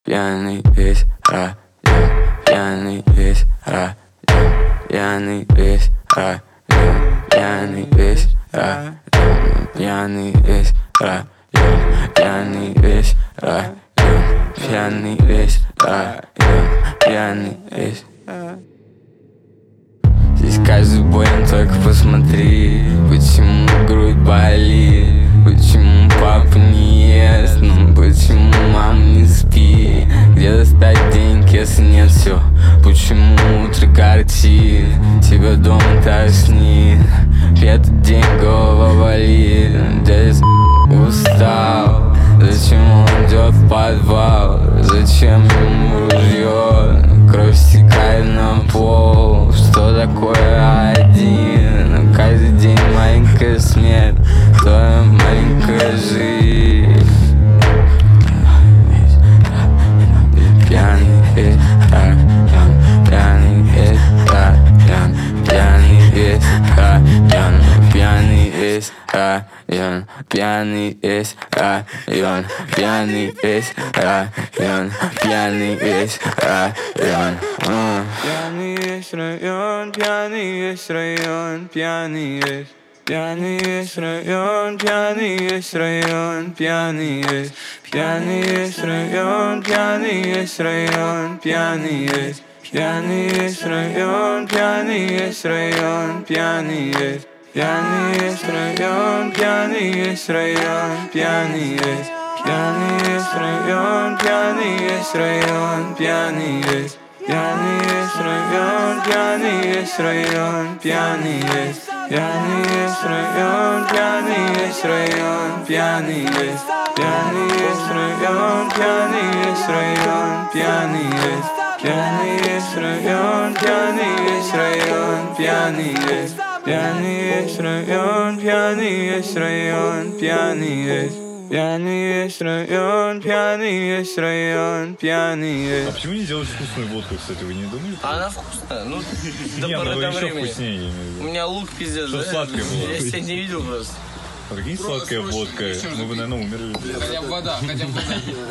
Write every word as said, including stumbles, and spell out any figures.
Пьяный весь район, пьяный весь район, пьяный весь район, пьяный весь район, пьяный весь район, пьяный весь район, пьяный весь район, пьяный весь. Здесь каждый воин, только посмотри, почему грудь болит, почему папа не ест, ну почему мама не спит, где достать денег, если нет все, почему утро горчит, тебя дома тошнит, этот день голова болит, дядя устал, зачем он идет в подвал, зачем ему ружье, кровь стекает на пол, что такое один, каждый день маленькая смерть, твоя маленькая жизнь. Пьяный весь район, пьяный весь район, пьяный весь район, пьяный весь район, пьяный весь район, пьяный весь район, пьяный весь район. Пьяный весь район, пьяный весь район, пьяный весь. Пьяный весь район, пьяный весь район, пьяный весь. Пьяный весь район, пьяный весь район, пьяный весь. Пьяный весь район, пьяный весь район, пьяный весь. Пьяный весь район, пьяный весь район, пьяный весь. Пьяный весь район, пьяный весь район, пьяный весь. Пьяный весь район, пьяный весь район, пьяный весь. Пьяный весь район, пьяный весь район, пьяный весь. Пьяный весь район, пьяный весь район, пьяный весь. Пьяный весь район, пьяный весь район, пьяный весь. Пьяный весь район, пьяный весь район, пьяный весь. Пьяный весь район, пьяный весь район, пьяный весь. А почему не делать вкусную водку, кстати, вы не думаете? Она вкусная, ну до Не, поры ну до еще времени. вкуснее, я имею в виду. У меня лук пиздец, Что да? сладкое было? Я тебя не видел просто. Прикинь, сладкая водка, мы бы, наверное, умерли. Хотя бы вода, хотя бы вода.